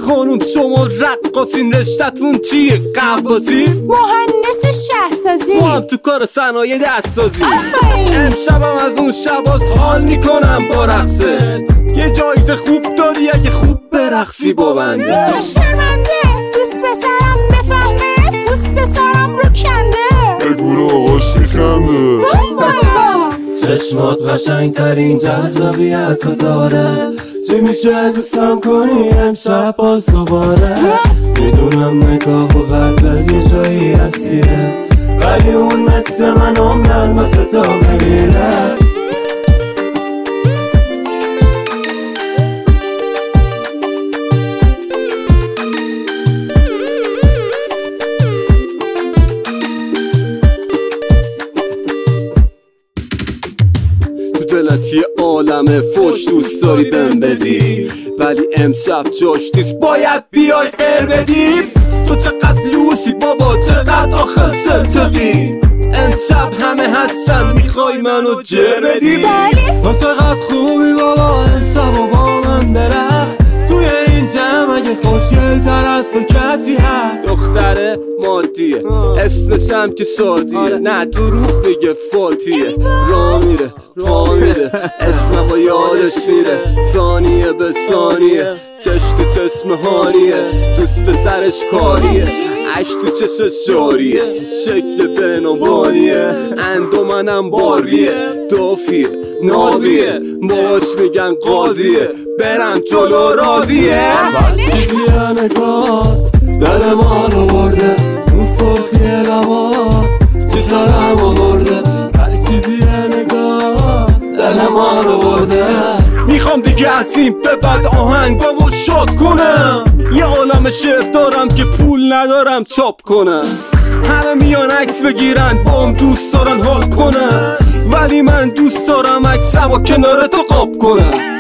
خانوم شما رقاصین، رشتتون چیه؟ قواسی؟ مهندس شهرسازی؟ ما هم تو کار صنایع دستسازی. امشبم از اون شباز حال میکنم با رقصت. یه جایزه خوب داری اگه خوب برقصی با بنده. شرمنده دوست پسرم بفهمه پوست سرم رو کنده. بگو آقاش میخنده. چشمات قشنگ ترین جذابیتو داره. چی میشه دوستم کنی امشب باز دوباره؟ میدونم نگاه و قلبت یه جایی اسیره، ولی اون مثل من عمرن واسه تا بمیره. دلت یه عالمه فوش دوست داری بهم بدی، ولی امشب جاش نیست باید بیای غیر بدی. تو چقدر لوسی بابا، چقدر آخه ستقی. امشب همه هستن میخوای منو جر بدی. تو چقدر خوبی بابا، امشب و با من برقص. توی این جمع اگه خوشگل تر از تو کسی هست. دختره مادیه، اسمشم که شادیه، نه دروغ بگه فالتیه. را میره پا میره، اسم با یادش میره، ثانیه به ثانیه. چش تو چشم حالیه، دوست به سرش کاریه، عشق تو چشش جاریه، شکل بنابانیه، اندومنم باریه، دافیه نازیه، باش میگن قاضیه، برم جلو راضیه. چیزیه نگاه دل ما رو برده، اون سرخی لبات چی سرم آورده. هر چیزیه نگاه دل ما رو برده. میخوام دیگه از این به بعد آهنگامو شاد کنم. یه عالم شعر دارم که پول ندارم چاپ کنم. همه میان عکس بگیرن بام دوست دارن حال کنم، ولی من دوست دارم عکسمو کنار تو قاب کنم.